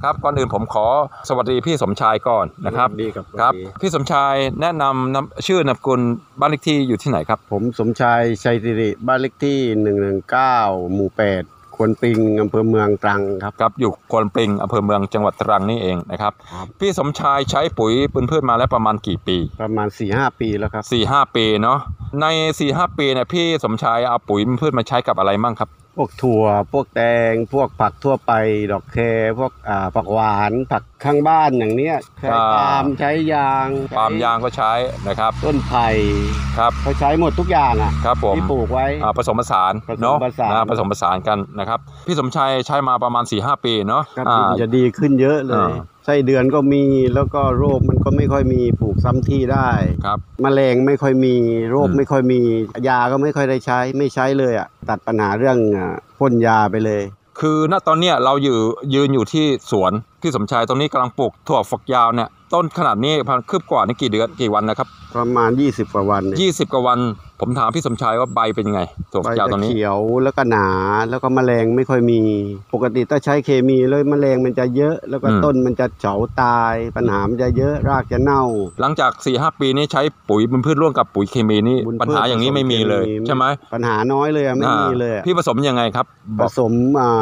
ครับก่อนอื่นผมขอสวัสดีพี่สมชายก่อนนะครับดีครับพี่สมชายแนะนำชื่อนามสกุลบ้านเลขที่อยู่ที่ไหนครับผมสมชายชัยสิริบ้านเลขที่119หมู่8ควนปิงอำเภอเมืองตรังครับครับอยู่ควนปิงอำเภอเมืองจังหวัดตรังนี่เองนะครับพี่สมชายใช้ปุ๋ยพืชมาแล้วประมาณกี่ปีประมาณ 4-5 ปีแล้วครับ 4-5 ปีเนาะใน 4-5 ปีเนี่ยพี่สมชายเอาปุ๋ยพืชมาใช้กับอะไรมั่งครับพวกถั่วพวกแตงพวกผักทั่วไปดอกแคพวกผักหวานผักข้างบ้านอย่างเนี้ยใช้ปาล์มใช้ยางปาล์มยางก็ใช้นะครับต้นไผ่ครับเขาใช้หมดทุกอย่างครับผมที่ปลูกไว้ผสมผสานเนาะผสมผสานกันนะครับพี่สมชายใช้มาประมาณ 4-5 ปีเนาะจะดีขึ้นเยอะเลยไส้เดือนก็มีแล้วก็โรคมันก็ไม่ค่อยมีปลูกซ้ำที่ได้ครับแมลงไม่ค่อยมีโรคไม่ค่อยมียาก็ไม่ค่อยได้ใช้ไม่ใช้เลยตัดปัญหาเรื่องพ่นยาไปเลยคือณตอนนี้เรายืนอยู่ที่สวนพี่สมชายตรงนี้กำลังปลูกถั่วฝักยาวเนี่ยต้นขนาดนี้พันคืบกว่านี่กี่วันนะครับประมาณ20กว่าวัน 20กว่าวันผมถามพี่สมชายว่าใบเป็นยังไงถั่วฝักยาวตรงนี้ใบจะเขียวแล้วก็หนาแล้วก็แมลงไม่ค่อยมีปกติถ้าใช้เคมีเลยแมลงมันจะเยอะแล้วก็ต้นมันจะเฉาตายปัญหามันจะเยอะรากจะเน่าหลังจาก 4-5 ปีนี้ใช้ปุ๋ยพืชร่วมกับปุ๋ยเคมีนี่ปัญหาอย่างนี้ไม่มีเลยใช่ไหมปัญหาน้อยเลยไม่มีเลยพี่ผสมยังไงครับผสม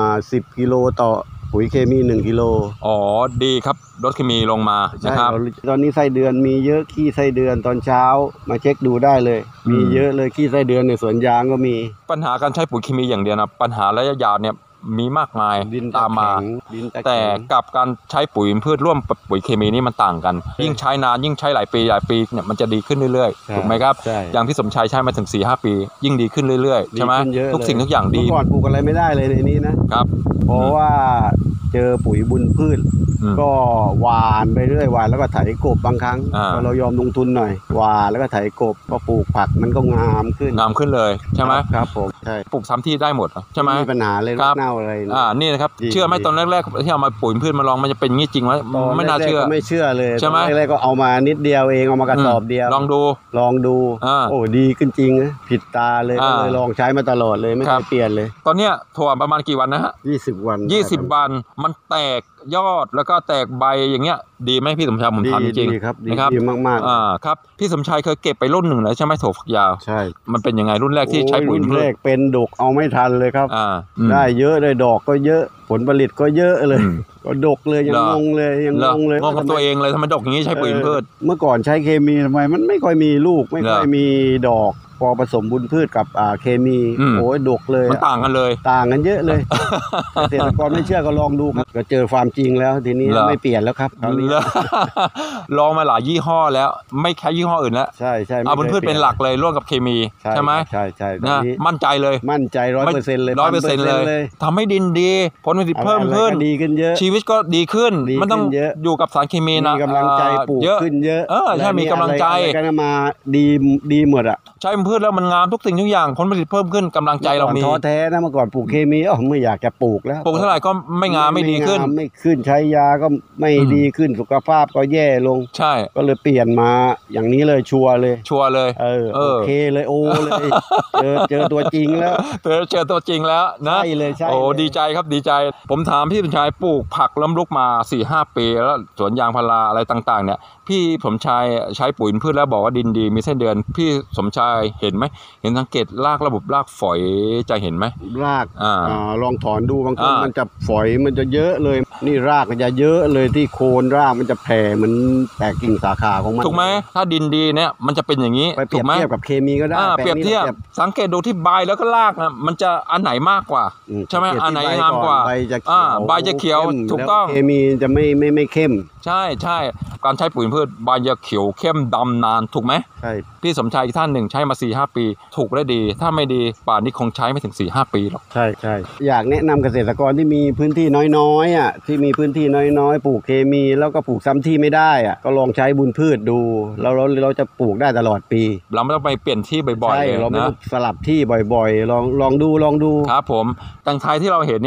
10 กิโลต่อปุ๋ยเคมี1 กิโลอ๋อดีครับลดเคมีลงมานะครับตอนนี้ไส้เดือนมีเยอะขี้ไส้เดือนตอนเช้ามาเช็คดูได้เลยมีเยอะเลยขี้ไส้เดือนในสวนยางก็มีปัญหาการใช้ปุ๋ยเคมีอย่างเดียวนะปัญหาระยะยาวเนี่ยมีมากมายตามมาแต่กับการใช้ปุ๋ยพืชร่วมปุ๋ยเคมีนี่มันต่างกันยิ่งใช้นานยิ่งใช้หลายปีเนี่ยมันจะดีขึ้นเรื่อยๆถูกไหมครับอย่างพี่สมชายใช้มาถึง 4-5 ปียิ่งดีขึ้นเรื่อยๆใช่ไหมทุกสิ่งทุกอย่างดีเมื่อก่อนปลูกอะไรไม่ได้เลยในนี้นะครับเพราะว่าเจอปุ๋ยบุญพืชก็หวานไปเรื่อยหวานแล้วก็ไถกบบางครั้งพอเรายอมลงทุนหน่อยหวานแล้วก็ไถกบก็ปลูกผักมันก็งามขึ้นเลยใช่ไหมครับผมใช่ปลูกซ้ำที่ได้หมดใช่ไหมมีปัญหาเลยเน่าอะไรนี่นะครับเชื่อไหมตอนแรกๆที่เอามาปุ๋ยพืชมาลองมันจะเป็นงี้จริงไหมไม่น่าเชื่อไม่เชื่อเลยใช่ไหมแรกก็เอามานิดเดียวเองเอามากระสอบเดียวลองดูโอ้ดีขึ้นจริงผิดตาเลยก็เลยลองใช้มาตลอดเลยไม่เคยเปลี่ยนเลยตอนเนี้ยถั่วประมาณกี่วันนะฮะ 20 วัน 20 วันมันแตกยอดแล้วก็แตกใบอย่างเงี้ยดีไหมพี่สมชายผมถามจริงๆนะครับดีมากๆครับพี่สมชายเคยเก็บไปรุ่นหนึ่งแล้วใช่ไหมถั่วฝักยาวใช่มันเป็นยังไงรุ่นแรกที่ใช้ปุ๋ยรุ่นแรกเป็นดกเอาไม่ทันเลยครับได้เยอะเลยดอกก็เยอะผลผลิตก็เยอะเลยก็ดกเลยยังงงเลยงงกับตัวเองเลยทำไมดกอย่างนี้ใช้ปุ๋ยพืชเมื่อก่อนใช้เคมีทำไมมันไม่ค่อยมีลูกไม่ค่อยมีดอกพอผสมบุญพืชกับเคมีโอ้ยดกเลยมันต่างกันเลยต่างกันเยอะเลยเกษตรกรไม่เชื่อก็ลองดูครับก็เจอความจริงแล้วทีนี้ไม่เปลี่ยนแล้วครับลองมาหลายยี่ห้อแล้วไม่แค่ยี่ห้ออื่นแล้วใช่เอาบุญพืชเป็นหลักเลยร่วมกับเคมีใช่ไหมใช่นะมั่นใจเลย 100%เลย 100%เลยทำให้ดินดีผลผลิตเพิ่มขึ้นดีขึ้นเยอะชีวิตก็ดีขึ้นมันต้องอยู่กับสารเคมีนะมีกำลังใจปลูกขึ้นเยอะใช่มีกำลังใจกันมาดีหมดใช้พืชแล้วมันงามทุกสิ่งทุกอย่างผลผลิตเพิ่มขึ้นกำลังใจเรามีท้อแท้นะเมื่อก่อนปลูกเคมีไม่อยากจะปลูกแล้วปลูกเท่าไหร่ก็ไม่งามไม่ดีขึ้นไม่ขึ้นใช้ยาก็ไม่ดีขึ้นสุขภาพก็แย่ลงใช่ก็เลยเปลี่ยนมาอย่างนี้เลยชัวร์เลยโอเคเลยโอ้เลยเจอตัวจริงแล้วเจอตัวจริงแล้วนะโอ้ดีใจครับดีใจผมถามพี่สมชายปลูกผักล้มลุกมา 4-5 ปีแล้วสวนยางพาราอะไรต่างๆเนี่ยพี่สมชายใช้ปุ๋ยพืชแล้วบอกว่าดินดีมีไส้เดือนพี่สมชายเห็นไหมเห็นสังเกตรากระบบรากฝอยจะเห็นไหมรากลองถอนดูบางคนมันจะฝอยมันจะเยอะเลยนี่รากมันจะเยอะเลยที่โคนรากมันจะแผ่เหมือนแตกกิ่งสาขาของมันถูกไหมถ้าดินดีเนี่ยมันจะเป็นอย่างนี้ไปเปรียบเทียบกับเคมีก็ได้เปรียบเทียบสังเกตดูที่ใบแล้วก็รากนะมันจะอันไหนมากกว่าใช่ไหมอันไหนงามกว่าใบจะเขียวถูกต้องเคมีจะไม่เข้มใช่การใช้ปุ๋ยพืชใบจะเขียวเข้มดำนานถูกไหมใช่พี่สมชายท่านหนึ่งใช้มา 4-5 ปีถูกและดีถ้าไม่ดีป่านนี้คงใช้ไม่ถึง 4-5 ปีหรอกใช่อยากแนะนำเกษตรกรที่มีพื้นที่น้อยๆที่มีพื้นที่น้อยๆปลูกเคมีแล้วก็ปลูกซ้ำที่ไม่ได้ก็ลองใช้บุญพืชดูเราจะปลูกได้ตลอดปีเราไม่ต้องไปเปลี่ยนที่บ่อยๆเลยนะเราไม่ต้องสลับที่บ่อยๆลองดูครับผมตังไทยที่เราเห็นเนี่ย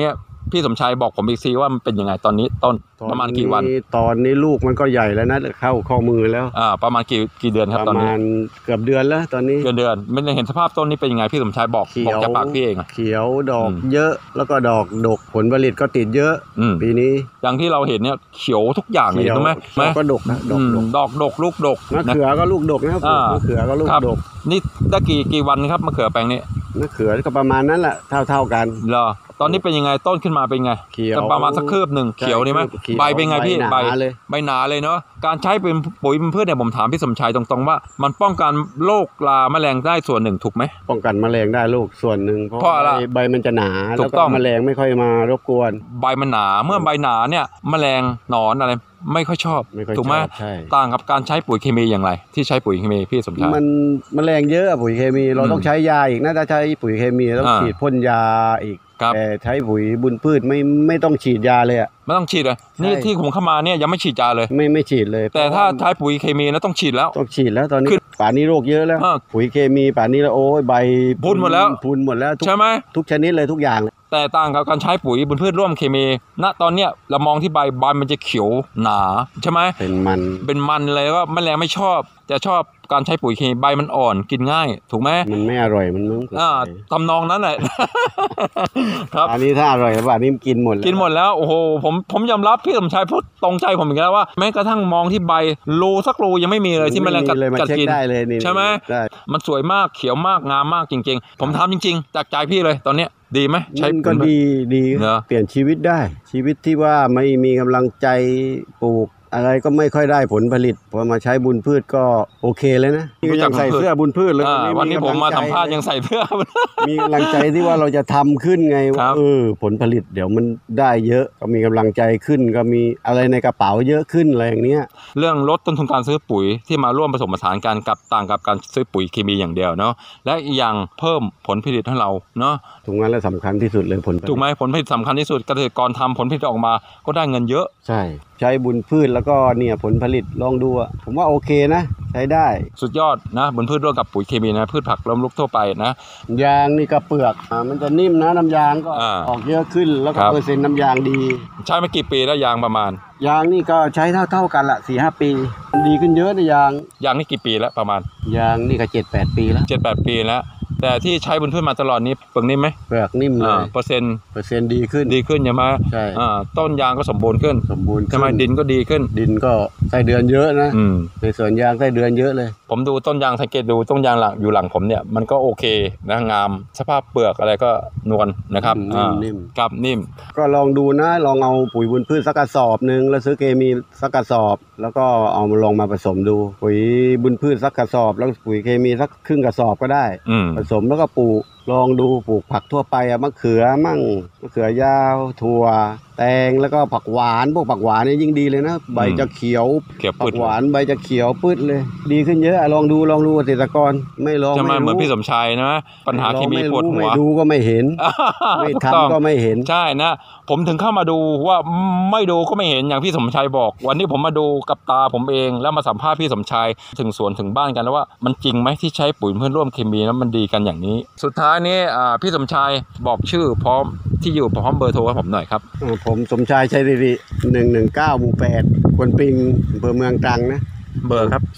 พี่สมชายบอกผมอีกทีว่ามันเป็นยังไงตอนนี้ต้นประมาณกี่วันตอนนี้ลูกมันก็ใหญ่แล้วนะเข้าข้อมือแล้วประมาณกี่เดือนครับตอนนี้ประมาณเกือบเดือนแล้วตอนนี้เดือนไม่ได้เห็นสภาพต้นนี้เป็นยังไงพี่สมชายบอกจากปากพี่เองเขียวดอกเยอะแล้วก็ดอกดกผลผลิตก็ติดเยอะปีนี้อย่างที่เราเห็นเนี่ยเขียวทุกอย่างเลยถูกไหมก็ดกนะดอกลูกดกมะเขือก็ลูกดกนะครับมะเขือก็ลูกดกนี่ได้กี่วันครับมะเขือแปลงนี้มะเขือก็ประมาณนั้นแหละเท่ากันเหรอตอนนี้เป็นยังไงต้นขึ้นมาเป็นไงเขียวประมาณสักคืบหนึ่งเขียวนี่ไหมใบเป็นไงพี่ใบหนาเลยเนาะการใช้เป็นปุ๋ยเป็นพืชเนี่ยผมถามพี่สมชายตรงๆว่ามันป้องกันโรคราแมลงได้ส่วนหนึ่งถูกไหมป้องกันแมลงได้โรคส่วนหนึ่งเพราะใบมันจะหนาแล้วก็แมลงไม่ค่อยมารบกวนใบมันหนาเมื่อใบหนาเนี่ยแมลงหนอนอะไรไม่ค่อยชอบถูกไหมต่างกับการใช้ปุ๋ยเคมีอย่างไรที่ใช้ปุ๋ยเคมีพี่สมชายมันแมลงเยอะปุ๋ยเคมีเราต้องใช้ยาอีกนะถ้าใช้ปุ๋ยเคมีต้องฉีดพ่นยาอีกแต่ใช้ปุ๋ยบุญพืชไม่ต้องฉีดยาเลยไม่ต้องฉีดเลยนี่ที่ผมเข้ามาเนี่ยยังไม่ฉีดยาเลยไม่ฉีดเลยแต่ถ้าใช้ปุ๋ยเคมีนะต้องฉีดแล้วตอนนี้ป่านนี้โรคเยอะแล้วปุ๋ยเคมีป่านนี้แล้วโอ้ยใบพูนหมดแล้วใช่ไหมทุกชนิดเลยทุกอย่างเลยแต่ต่างกับการใช้ปุ๋ยบุญพืชร่วมเคมีณตอนเนี้ยเรามองที่ใบมันจะเขียวหนาใช่ไหมเป็นมันเลยก็แมลงไม่ชอบจะชอบการใช้ปุ๋ยเคมีใบมันอ่อนกินง่ายถูกไหมมันไม่อร่อยมันมึงทำนองนั้นแหละครับอันนี้ถ้าอร่อยแล้วอันนี้กินหมดแล้วโอ้โหผมยอมรับพี่สมชายพูดตรงใจผมอีกแล้วว่าแม้กระทั่งมองที่ใบรูสักรูยังไม่มีเลยที่แมลงกัดกินใช่ไหมมันสวยมากเขียวมากงามมากจริงๆผมทำจริงๆจากใจพี่เลยตอนเนี้ยดีไหมใช้ก็ดีเปลี่ยนชีวิตได้ชีวิตที่ว่าไม่มีกำลังใจปลูกอะไรก็ไม่ค่อยได้ผลผลิตพอมาใช้บุญพืชก็โอเคเลยนะยังใส่เสื้อบุญพืชเลยวันนี้ผมมาสัมภาษณ์ยังใส่เสื้อมีกำลังใจที่ว่าเราจะทำขึ้นไงว่าผลผลิตเดี๋ยวมันได้เยอะก็มีกำลังใจขึ้นก็มีอะไรในกระเป๋าเยอะขึ้นอะไรอย่างเนี้ยเรื่องลดต้นทุนการซื้อปุ๋ยที่มาร่วมผสมผสานกันกับต่างกับการซื้อปุ๋ยเคมีอย่างเดียวเนาะและอีกอย่างเพิ่มผลผลิตให้เราเนาะถูกงั้นแล้วสำคัญที่สุดเลยผลผลิตถูกไหมผลผลิตสำคัญที่สุดเกษตรกรทำผลผลิตออกมาก็ได้เงินเยอะใช้บุญพืชแล้วก็เนี่ยผลผลิตลองดูผมว่าโอเคนะใช้ได้สุดยอดนะบุญพืชร่วมกับปุ๋ยเคมีนะพืชผักล้มลุกทั่วไปนะยางนี่ก็เปลือกมันจะนิ่มนะน้ำยางก็ออกเยอะขึ้นแล้วก็เปอร์เซ็นต์น้ำยางดีใช้มากี่ปีแล้วยางประมาณยางนี่ก็ใช้เท่ากันละ 4-5 ปีดีขึ้นเยอะนะยางนี่กี่ปีแล้วประมาณยางนี่ก็ 7-8 ปีแล้ว 7-8 ปีแล้วแต่ที่ใช้บุญพืชมาตลอดนี้เปลือกนิ่มไหมเปลือกนิ่มเลยเปอร์เซ็นต์ดีขึ้นใช่ไหมใช่ต้นยางก็สมบูรณ์ขึ้นใช่ไหมดินก็ดีขึ้นดินก็ไส้เดือนเยอะนะในสวนยางไส้เดือนเยอะเลยผมดูต้นยางสังเกตดูต้นยางอยู่หลังผมเนี่ยมันก็โอเคนะงามสภาพเปลือกอะไรก็นวลนะครับนิ่มก็ลองดูนะลองเอาปุ๋ยบุญพืชสักกระสอบนึงแล้วซื้อเคมีสักกระสอบแล้วก็เอามาลองมาผสมดูปุ๋ยบุญพืชสักกระสอบแล้วปุ๋ยเคมีสักครึ่งกระสอบก็ได้ผสมแล้วก็ปลูกลองดูปลูกผักทั่วไปมะเขือมั่งมะเขือยาวถั่วแตงแล้วก็ผักหวานพวกผักหวานเนี่ยยิ่งดีเลยนะใบจะเขียวผักหวานใบจะเขียวปื้ดเลยดีขึ้นเยอะลองดูเกษตรกรไม่ลองจะมาเหมือนพี่สมชายนะปัญหาเคมีปวดหัวไม่ดูก็ไม่เห็นไม่ทำก็ไม่เห็นใช่นะผมถึงเข้ามาดูว่าไม่ดูก็ไม่เห็นอย่างพี่สมชายบอกวันนี้ผมมาดูกับตาผมเองแล้วมาสัมภาษณ์พี่สมชายถึงสวนถึงบ้านกันแล้วว่ามันจริงไหมที่ใช้ปุ๋ยเพื่อนร่วมเคมีแล้วมันดีกันอย่างนี้สุดท้ายนี้พี่สมชายบอกชื่อพร้อมที่อยู่พร้อมเบอร์โทรให้ผมหน่อยครับผมสมชายชัยสิริ119หมู่8ควนปิงอำเภอเมืองตรังนะเบอร์ครับ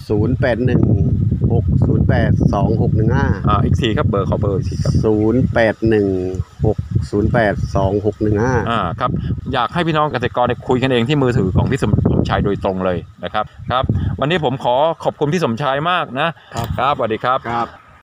0816082615 อีกทีครับเบอร์ขอเบอร์อีกทีครับ 0816082615 ครับอยากให้พี่น้องเกษตรกรได้คุยกันเองที่มือถือของพี่สมชายโดยตรงเลยนะครับวันนี้ผมขอขอบคุณพี่สมชายมากนะครับสวัสดีครับ